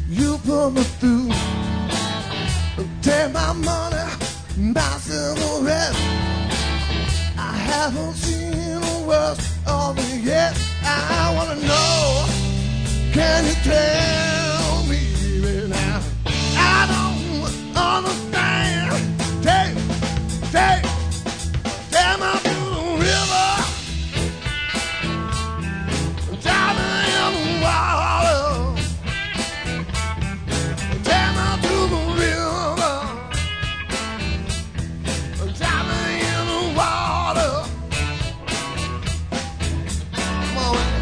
You put me through. Take my money, buy cigarettes. I haven't seen the worst of it yet. I wanna know, can you tell me now? I don't understand. Take me to the river. Drive me in the water. Take me to the river. Drive me in the water. Come on, man.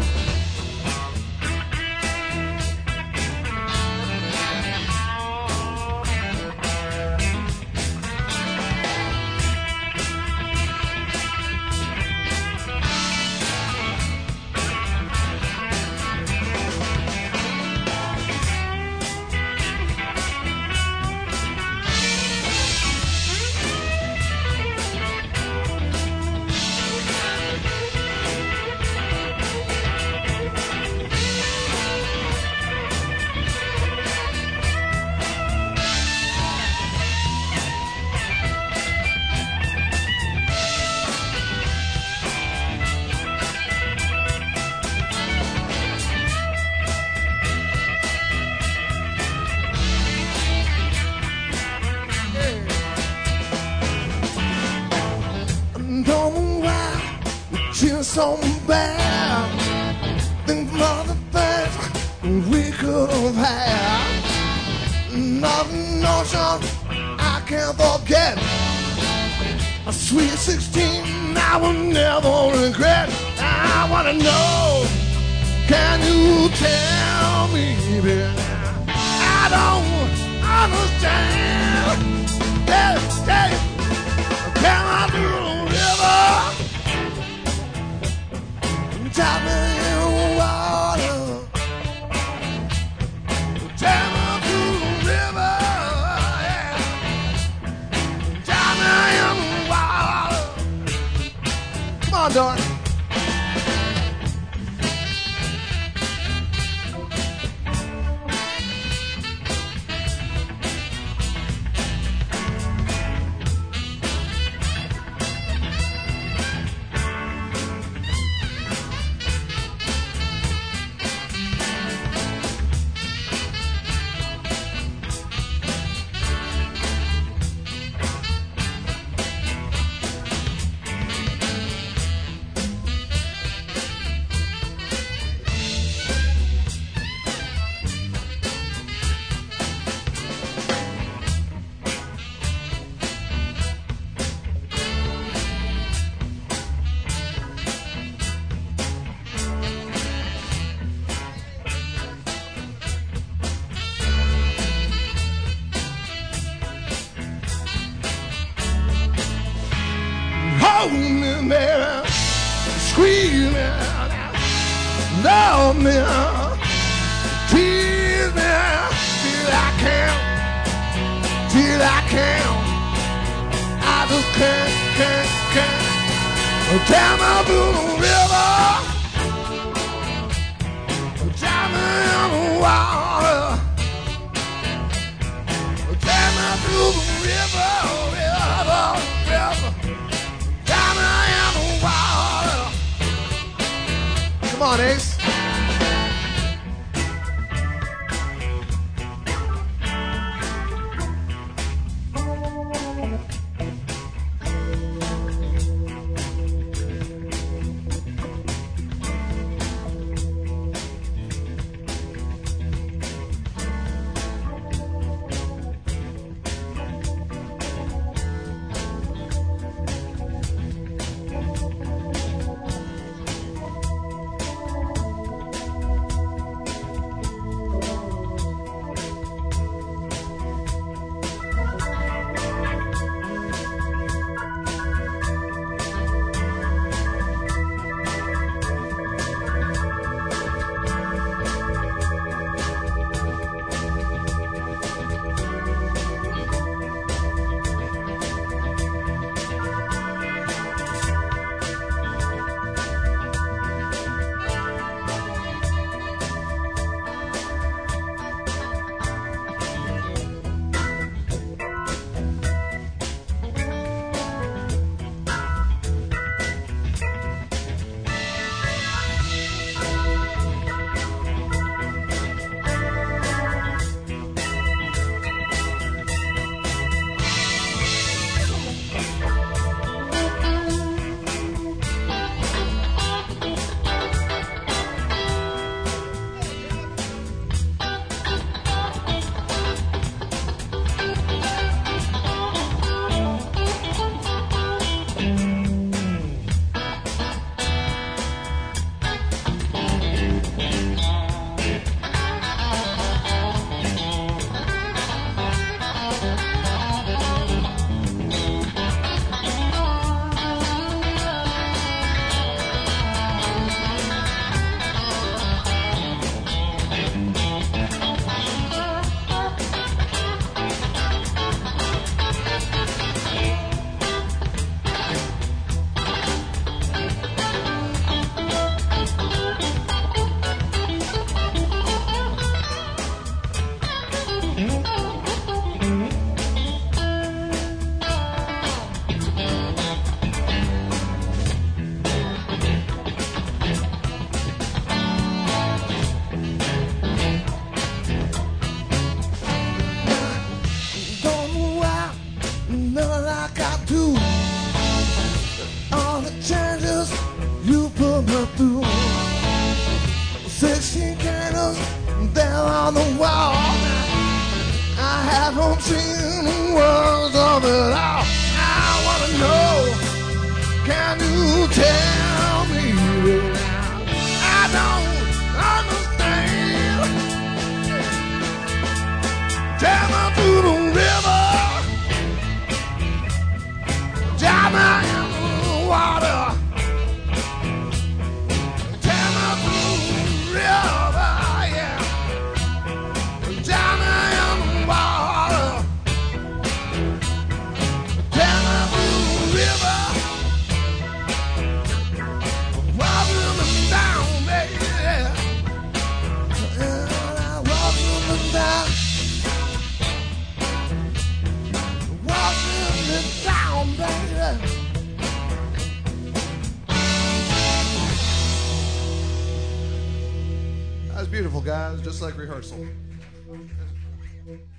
Don't know why you're so bad. Think of the things we could have had. Nothing, notion I can't forget. A sweet 16 I will never regret. I wanna know, can you tell me, baby? I don't understand. Hey, can I do the river? Drop me in the water. Take me to the river. Yeah. Drop me in the water. Come on, darling. Hold me, baby, squeeze me, love me, tease me till I can't, till I can't. I just can't. Tell me to the river, drive me in the water. Tell me to the river. Come on, Ace. got to all the changes you put me through. 16 candles there on the wall. I haven't seen the words of it all. I wanna know, can you tell me? I don't understand. Tell me through the river, tell me in the water. Tell me through the river, yeah. Tell me in the water. Tell me through the river, walking them down, baby. Walking them down. Down, baby. That was beautiful, guys, just like rehearsal.